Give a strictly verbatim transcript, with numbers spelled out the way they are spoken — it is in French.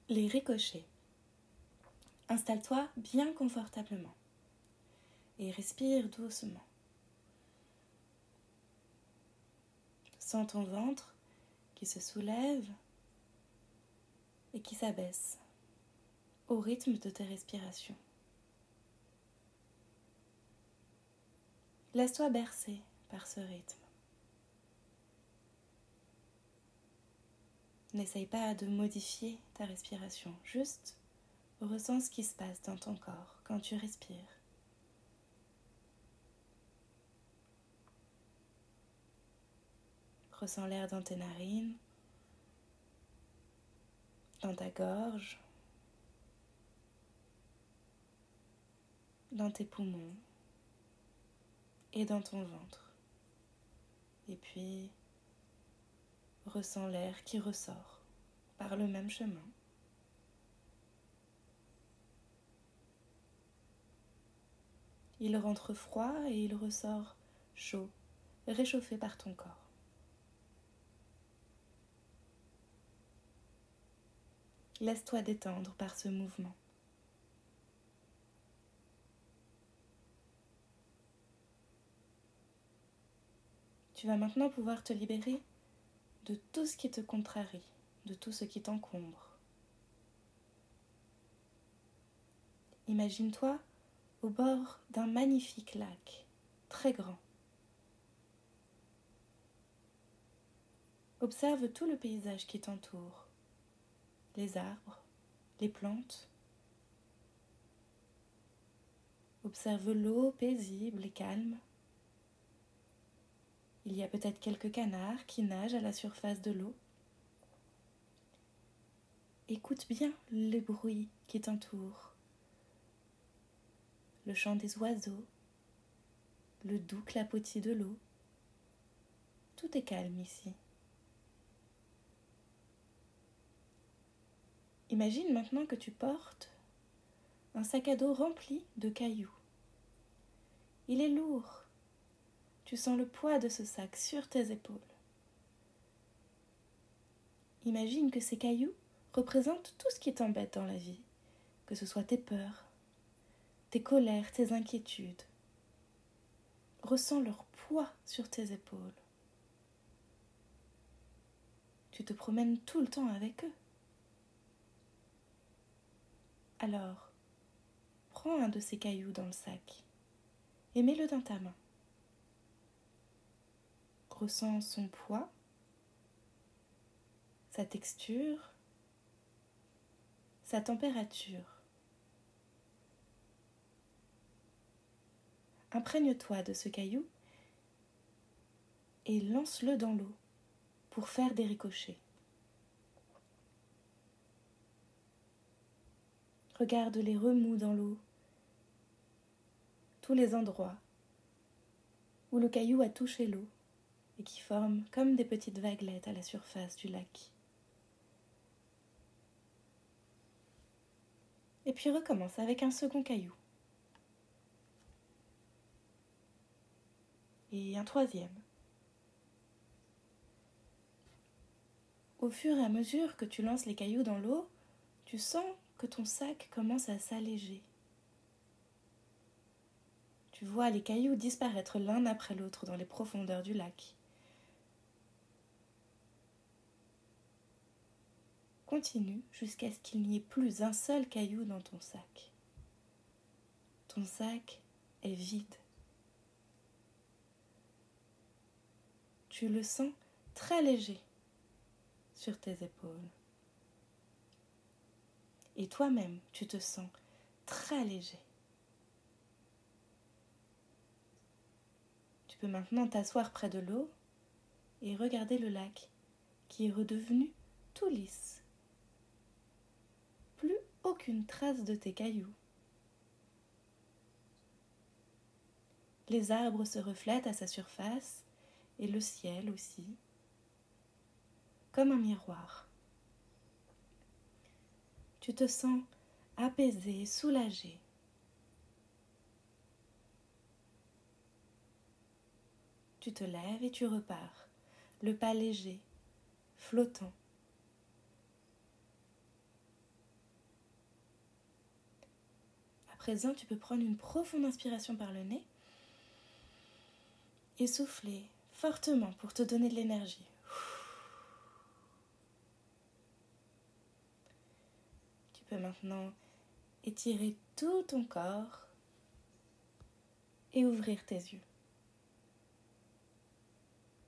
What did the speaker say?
Les ricochets. Installe-toi bien confortablement et respire doucement. Sens ton ventre qui se soulève et qui s'abaisse au rythme de tes respirations. Laisse-toi bercer par ce rythme. N'essaye pas de modifier ta respiration, juste ressens ce qui se passe dans ton corps quand tu respires. Ressens l'air dans tes narines, dans ta gorge, dans tes poumons et dans ton ventre. Et puis, ressens l'air qui ressort par le même chemin. Il rentre froid et il ressort chaud, réchauffé par ton corps. Laisse-toi détendre par ce mouvement. Tu vas maintenant pouvoir te libérer de tout ce qui te contrarie, de tout ce qui t'encombre. Imagine-toi au bord d'un magnifique lac, très grand. Observe tout le paysage qui t'entoure, les arbres, les plantes. Observe l'eau paisible et calme. Il y a peut-être quelques canards qui nagent à la surface de l'eau. Écoute bien les bruits qui t'entourent. Le chant des oiseaux, le doux clapotis de l'eau. Tout est calme ici. Imagine maintenant que tu portes un sac à dos rempli de cailloux. Il est lourd. Tu sens le poids de ce sac sur tes épaules. Imagine que ces cailloux représentent tout ce qui t'embête dans la vie, que ce soit tes peurs, tes colères, tes inquiétudes. Ressens leur poids sur tes épaules. Tu te promènes tout le temps avec eux. Alors, prends un de ces cailloux dans le sac et mets-le dans ta main. Ressens son poids, sa texture, sa température. Imprègne-toi de ce caillou et lance-le dans l'eau pour faire des ricochets. Regarde les remous dans l'eau, tous les endroits où le caillou a touché l'eau et qui forment comme des petites vaguelettes à la surface du lac. Et puis recommence avec un second caillou. Et un troisième. Au fur et à mesure que tu lances les cailloux dans l'eau, tu sens que ton sac commence à s'alléger. Tu vois les cailloux disparaître l'un après l'autre dans les profondeurs du lac. Continue jusqu'à ce qu'il n'y ait plus un seul caillou dans ton sac. Ton sac est vide. Tu le sens très léger sur tes épaules. Et toi-même, tu te sens très léger. Tu peux maintenant t'asseoir près de l'eau et regarder le lac qui est redevenu tout lisse. Plus aucune trace de tes cailloux. Les arbres se reflètent à sa surface et le ciel aussi, comme un miroir. Tu te sens apaisé, soulagé. Tu te lèves et tu repars, le pas léger, flottant. présent, tu peux prendre une profonde inspiration par le nez et souffler fortement pour te donner de l'énergie. Tu peux maintenant étirer tout ton corps et ouvrir tes yeux.